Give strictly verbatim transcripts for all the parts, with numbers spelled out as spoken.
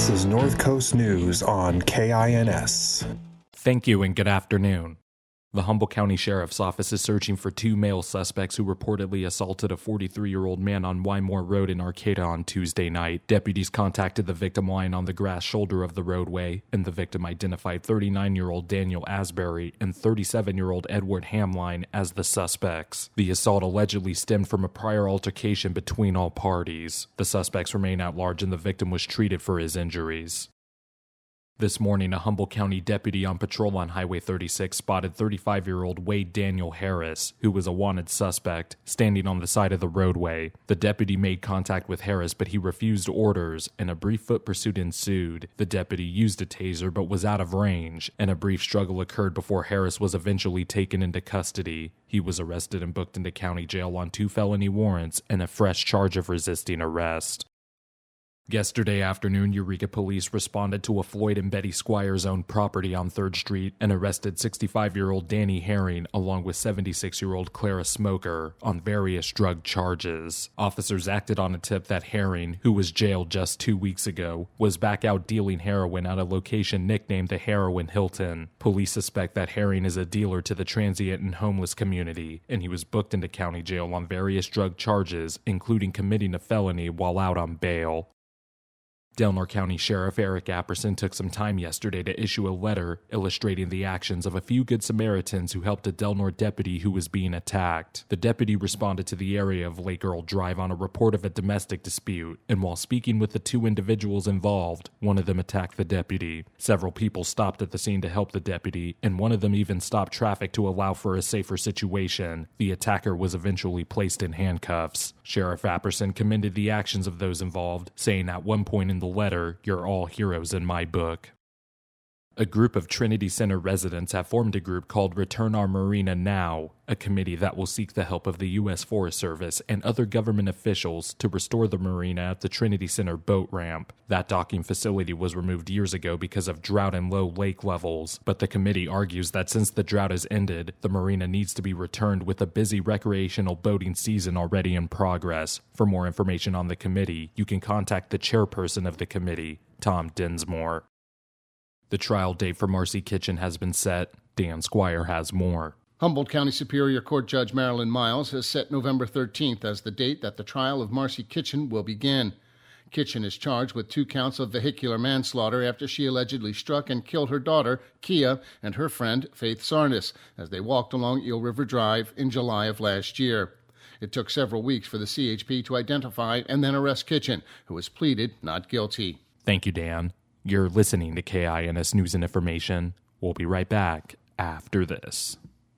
This is North Coast News on K I N S. Thank you and good afternoon. The Humboldt County Sheriff's Office is searching for two male suspects who reportedly assaulted a forty-three-year-old man on Wymore Road in Arcata on Tuesday night. Deputies contacted the victim lying on the grass shoulder of the roadway, and the victim identified thirty-nine-year-old Daniel Asbury and thirty-seven-year-old Edward Hamline as the suspects. The assault allegedly stemmed from a prior altercation between all parties. The suspects remain at large and the victim was treated for his injuries. This morning, a Humboldt County deputy on patrol on Highway thirty-six spotted thirty-five-year-old Wade Daniel Harris, who was a wanted suspect, standing on the side of the roadway. The deputy made contact with Harris, but he refused orders, and a brief foot pursuit ensued. The deputy used a taser, but was out of range, and a brief struggle occurred before Harris was eventually taken into custody. He was arrested and booked into county jail on two felony warrants and a fresh charge of resisting arrest. Yesterday afternoon, Eureka police responded to a Floyd and Betty Squires owned property on third street and arrested sixty-five-year-old Danny Herring along with seventy-six-year-old Clara Smoker on various drug charges. Officers acted on a tip that Herring, who was jailed just two weeks ago, was back out dealing heroin at a location nicknamed the Heroin Hilton. Police suspect that Herring is a dealer to the transient and homeless community, and he was booked into county jail on various drug charges, including committing a felony while out on bail. Delnor County Sheriff Eric Apperson took some time yesterday to issue a letter illustrating the actions of a few Good Samaritans who helped a Delnor deputy who was being attacked. The deputy responded to the area of Lake Earl Drive on a report of a domestic dispute, and while speaking with the two individuals involved, one of them attacked the deputy. Several people stopped at the scene to help the deputy, and one of them even stopped traffic to allow for a safer situation. The attacker was eventually placed in handcuffs. Sheriff Apperson commended the actions of those involved, saying at one point in the letter, "You're all heroes in my book." A group of Trinity Center residents have formed a group called Return Our Marina Now, a committee that will seek the help of the U S Forest Service and other government officials to restore the marina at the Trinity Center boat ramp. That docking facility was removed years ago because of drought and low lake levels, but the committee argues that since the drought has ended, the marina needs to be returned with a busy recreational boating season already in progress. For more information on the committee, you can contact the chairperson of the committee, Tom Dinsmore. The trial date for Marcy Kitchen has been set. Dan Squire has more. Humboldt County Superior Court Judge Marilyn Miles has set November thirteenth as the date that the trial of Marcy Kitchen will begin. Kitchen is charged with two counts of vehicular manslaughter after she allegedly struck and killed her daughter, Kia, and her friend, Faith Sarnas, as they walked along Eel River Drive in July of last year. It took several weeks for the C H P to identify and then arrest Kitchen, who was pleaded not guilty. Thank you, Dan. You're listening to K I N S News and Information. We'll be right back after this.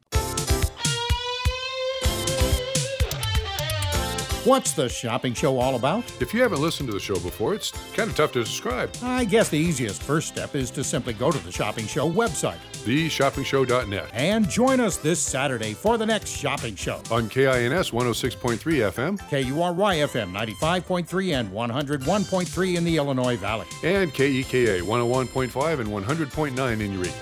What's the shopping show all about? If you haven't listened to the show before, it's kind of tough to describe. I guess the easiest first step is to simply go to the Shopping Show website, the shopping show dot net, and join us this Saturday for the next Shopping Show. On K I N S one oh six point three F M, K U R Y F M ninety-five point three and one oh one point three in the Illinois Valley, and K E K A one oh one point five and one hundred point nine in Eureka.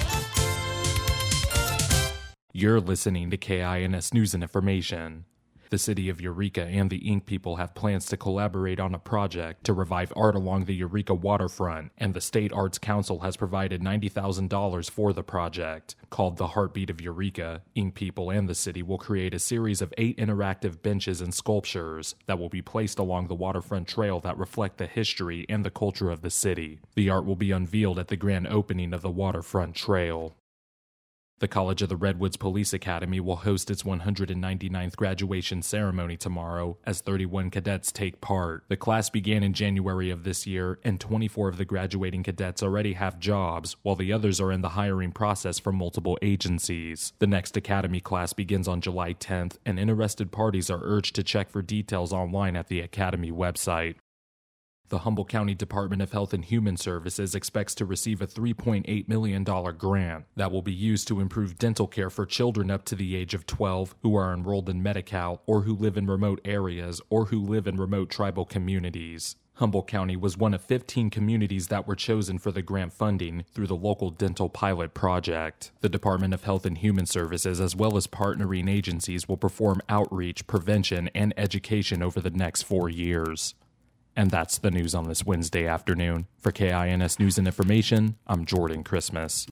You're listening to K I N S News and Information. The city of Eureka and the Ink People have plans to collaborate on a project to revive art along the Eureka waterfront, and the State Arts Council has provided ninety thousand dollars for the project. Called The Heartbeat of Eureka, Ink People and the city will create a series of eight interactive benches and sculptures that will be placed along the waterfront trail that reflect the history and the culture of the city. The art will be unveiled at the grand opening of the waterfront trail. The College of the Redwoods Police Academy will host its one hundred ninety-ninth graduation ceremony tomorrow as thirty-one cadets take part. The class began in January of this year, and twenty-four of the graduating cadets already have jobs, while the others are in the hiring process from multiple agencies. The next academy class begins on July tenth, and interested parties are urged to check for details online at the academy website. The Humboldt County Department of Health and Human Services expects to receive a three point eight million dollars grant that will be used to improve dental care for children up to the age of twelve who are enrolled in Medi-Cal or who live in remote areas or who live in remote tribal communities. Humboldt County was one of fifteen communities that were chosen for the grant funding through the local dental pilot project. The Department of Health and Human Services, as well as partnering agencies, will perform outreach, prevention, and education over the next four years. And that's the news on this Wednesday afternoon. For K I N S News and Information, I'm Jordan Christmas.